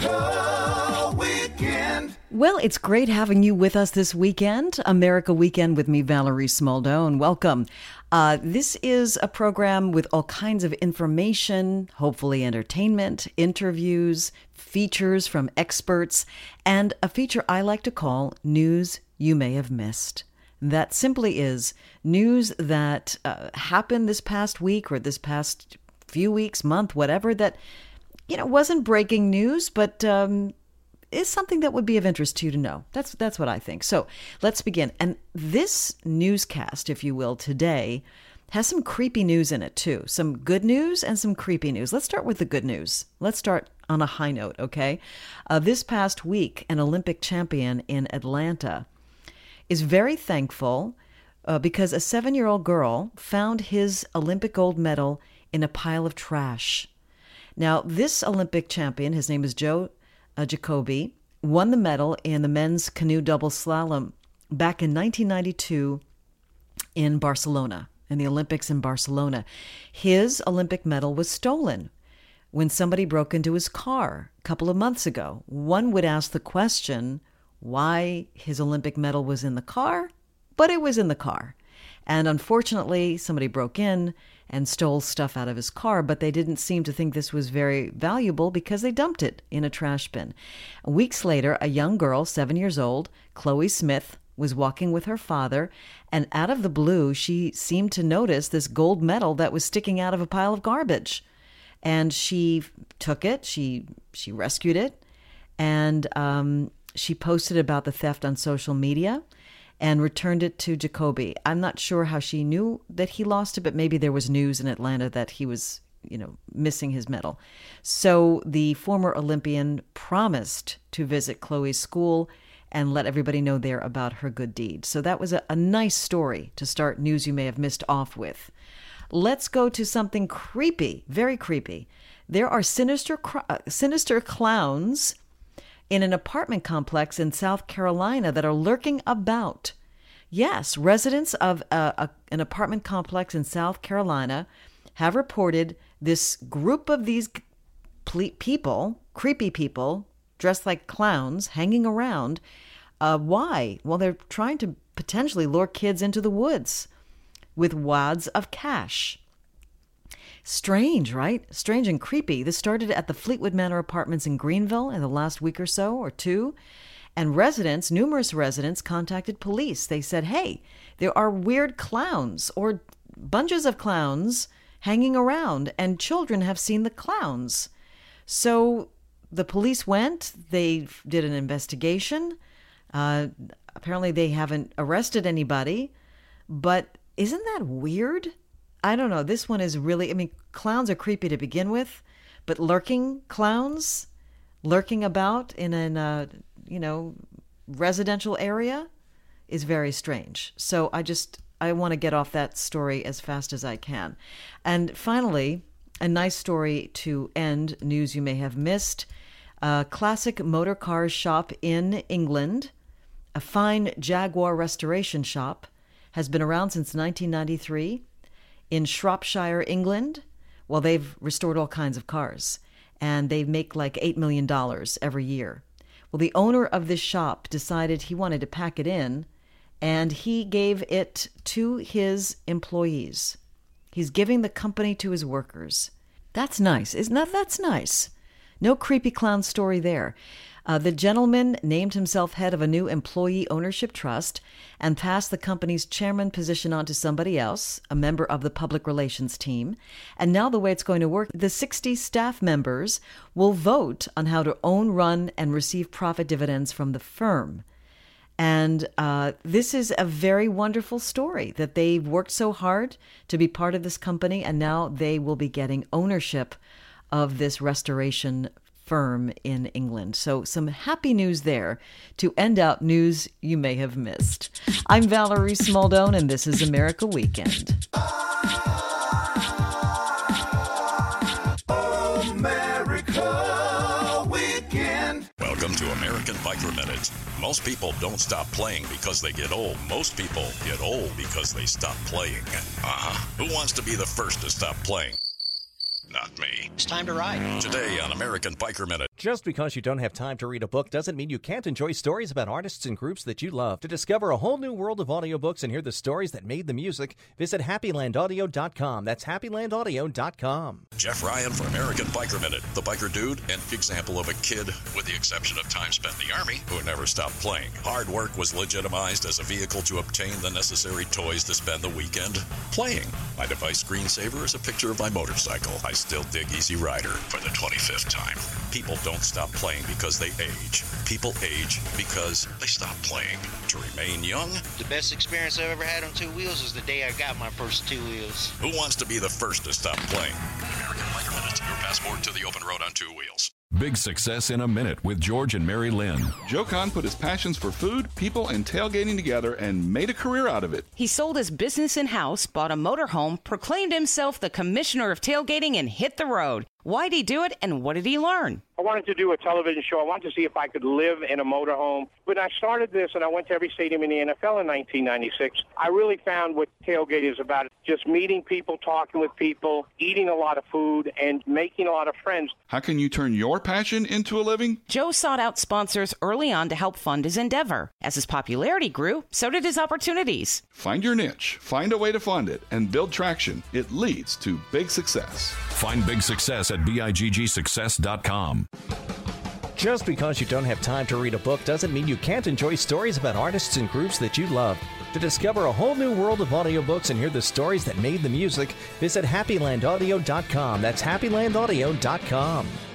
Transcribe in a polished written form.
America Weekend. Well, it's great having you with us this weekend. America Weekend with me, Valerie Smaldone. Welcome. This is a program with all kinds of information, hopefully entertainment, interviews, features from experts, and a feature I like to call News You May Have Missed. That simply is news that happened this past week or this past few weeks, month, whatever, that, wasn't breaking news, but is something that would be of interest to you to know. That's what I think. So let's begin. And this newscast, if you will, today has some creepy news in it too. Some good news and some creepy news. Let's start with the good news. Let's start on a high note, okay? This past week, an Olympic champion in Atlanta is very thankful because a 7-year-old girl found his Olympic gold medal in a pile of trash. Now, this Olympic champion, his name is Joe Jacoby, won the medal in the men's canoe double slalom back in 1992 in Barcelona, in the Olympics in Barcelona. His Olympic medal was stolen when somebody broke into his car a couple of months ago. One would ask the question why his Olympic medal was in the car, but it was in the car. And unfortunately, somebody broke in and stole stuff out of his car, but they didn't seem to think this was very valuable because they dumped it in a trash bin. Weeks later, a young girl, 7 years old, Chloe Smith, was walking with her father, and out of the blue, she seemed to notice this gold medal that was sticking out of a pile of garbage. And she took it, she rescued it, and she posted about the theft on social media and returned it to Jacoby. I'm not sure how she knew that he lost it, but maybe there was news in Atlanta that he was, missing his medal. So the former Olympian promised to visit Chloe's school and let everybody know there about her good deed. So that was a nice story to start News You May Have Missed off with. Let's go to something creepy, very creepy. There are sinister clowns in an apartment complex in South Carolina that are lurking about. Yes, residents of an apartment complex in South Carolina have reported this group of these people, creepy people, dressed like clowns, hanging around. Why? Well, they're trying to potentially lure kids into the woods with wads of cash. Strange, right? Strange and creepy. This started at the Fleetwood Manor Apartments in Greenville in the last week or so, or two. And numerous residents contacted police. They said, hey, there are weird clowns or bunches of clowns hanging around, and children have seen the clowns. So the police went, they did an investigation. Apparently they haven't arrested anybody, but isn't that weird? I don't know. This one is really, clowns are creepy to begin with, but clowns lurking about in an, residential area is very strange. So I want to get off that story as fast as I can. And finally, a nice story to end News You May Have Missed. A classic motor car shop in England, a fine Jaguar restoration shop, has been around since 1993. In Shropshire, England, well, they've restored all kinds of cars, and they make like $8 million every year. Well, the owner of this shop decided he wanted to pack it in, and he gave it to his employees. He's giving the company to his workers. That's nice. That's nice. No creepy clown story there. The gentleman named himself head of a new employee ownership trust and passed the company's chairman position on to somebody else, a member of the public relations team. And now the way it's going to work, the 60 staff members will vote on how to own, run, and receive profit dividends from the firm. And this is a very wonderful story that they've worked so hard to be part of this company, and now they will be getting ownership of this restoration firm in England. So some happy news there to end out News You May Have Missed. I'm Valerie Smaldone, and this is America Weekend. America Weekend. Welcome to American Biker Minute. Most people don't stop playing because they get old. Most people get old because they stop playing. Who wants to be the first to stop playing? Not me. It's time to ride. Today on American Biker Minute. Just because you don't have time to read a book doesn't mean you can't enjoy stories about artists and groups that you love. To discover a whole new world of audiobooks and hear the stories that made the music, visit HappyLandAudio.com. That's HappyLandAudio.com. Jeff Ryan for American Biker Minute. The biker dude and example of a kid, with the exception of time spent in the Army, who never stopped playing. Hard work was legitimized as a vehicle to obtain the necessary toys to spend the weekend playing. My device screensaver is a picture of my motorcycle. I still dig Easy Rider for the 25th time. People don't stop playing because they age. People age because they stop playing. To remain young, The best experience I've ever had on two wheels was the day I got my first two wheels. who wants to be the first to stop playing? American Biker Minute, your passport to the open road on two wheels. Big Success in a Minute with George and Mary Lynn. Joe Kahn put his passions for food, people, and tailgating together and made a career out of it. He sold his business and house, bought a motorhome, proclaimed himself the commissioner of tailgating, and hit the road. Why'd he do it, and what did he learn? I wanted to do a television show. I wanted to see if I could live in a motorhome. When I started this and I went to every stadium in the NFL in 1996, I really found what tailgate is about. Just meeting people, talking with people, eating a lot of food, and making a lot of friends. How can you turn your passion into a living? Joe sought out sponsors early on to help fund his endeavor. As his popularity grew, so did his opportunities. Find your niche, find a way to fund it, and build traction. It leads to big success. Find Big Success at BIGGSuccess.com. Just because you don't have time to read a book doesn't mean you can't enjoy stories about artists and groups that you love. To discover a whole new world of audiobooks and hear the stories that made the music, visit HappyLandAudio.com. That's HappyLandAudio.com.